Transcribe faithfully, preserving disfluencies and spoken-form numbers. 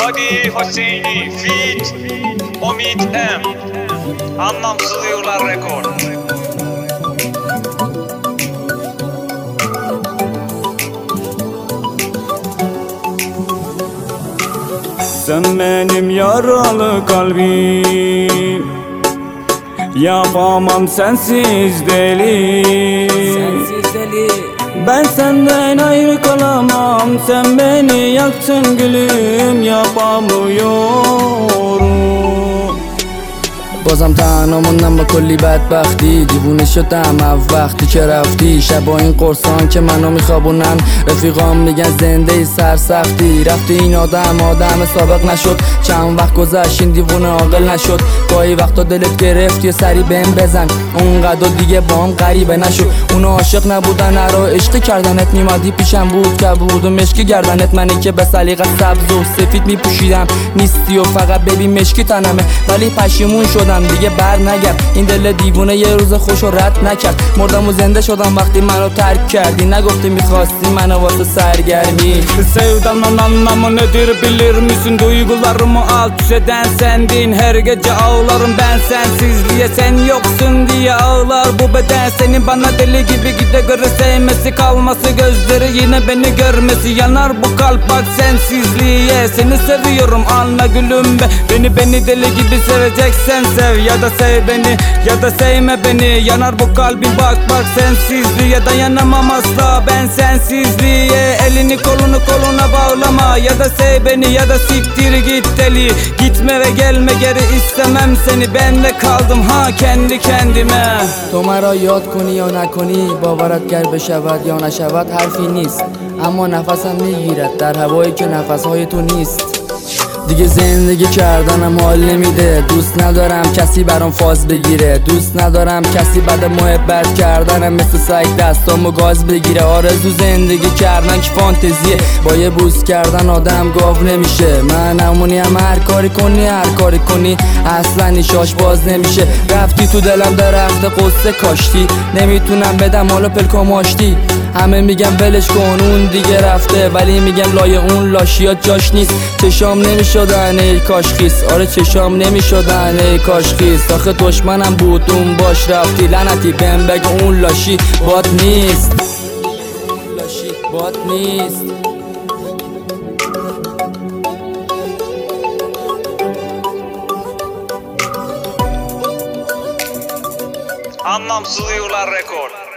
Hadi Hüseyini Fit Omid M Anlamsız Yıllar Rekord. Sen benim yaralı kalbim, yapamam sensiz deli. Sensiz deli. Ben senden ayrı kalamam, sen beni yaktın gülüm, yapamıyorum. بازم تنها موندم با کلی بدبختی، دیوونه شدم از وقتی که رفتی. شبا این قرصان که منو میخوابونن، رفیقام میگن زنده ای سرسختی. رفتی این آدم آدم سابق نشد، چند وقت گذشت این دیوونه عاقل نشد. گاهی وقتا دلت گرفت یه سری بهم بزن، اونقدر دیگه بام غریبه نشد. اونا عاشق نبودن ارا عشق کردنت، میمادی پیشم بود که بود و مشکی گردنت. منی که به سلیقه سبز و سفید میپوشیدم نیستی و فقط ببین مشکی تنمه. ولی پشیمون شدم دیگه بر نگرد، این دل دیوونه یه روز خوشو رد نکرد. مردم و زنده شدم وقتی منو ترک کردی، نگفتی میخواستی منو واسه سرگرمی. Sevdanın anlamı nedir bilir misin? Duygularımı alt üst eden sendin. Her gece ağlarım ben sensizliğe, sen yoksun diye ağlar bu beden. Senin bana deli gibi gide göre sevmesi, kalması gözleri yine beni görmesi. Yanar bu kalp bak sensizliğe, seni seviyorum anla gülüm be. Beni beni deli gibi seveceksen sev, ya da sev beni ya da sevme beni. Yanar bu kalbim bak bak sensizliğe, dayanamam asla ben sensizliğe. Elini kolunu koluna bağlama, ya da sev beni ya da siktir git deli. Gitme ve gelme geri, istemem seni, ben de kaldım ha kendi kendime. تو مرا یاد کنی یا نکنی، باورت گر بشود یا نشود حرفی نیست. اما نفسم میگیرد در هوایی که نفسهای تو نیست. دیگه زندگی کردنم حال نمیده، دوست ندارم کسی برام فاز بگیره. دوست ندارم کسی بعد محبت کردنم مثل سگ دستامو گاز بگیره. آرزو زندگی کردن که فانتزیه، با یه بوس کردن آدم گاو نمیشه. من همونیم هر کاری کنی هر کاری کنی، اصلا نیشاش باز نمیشه. رفتی تو دلم درخت قصه کاشتی، نمیتونم بدم حالا پلکام آشتی. همه میگم ولش کن اون دیگه رفته، ولی میگم لای اون لاشیات جاش نیست. چشام نمیشدن ای کاش خیس، آره چشام نمیشدن ای کاش خیس. آخه دشمنم بود اون باش رفتی، لعنتی بهم بگو اون لاشی باد نیست. لاشی باد نیست. Anlamsız Yıllar Rekord.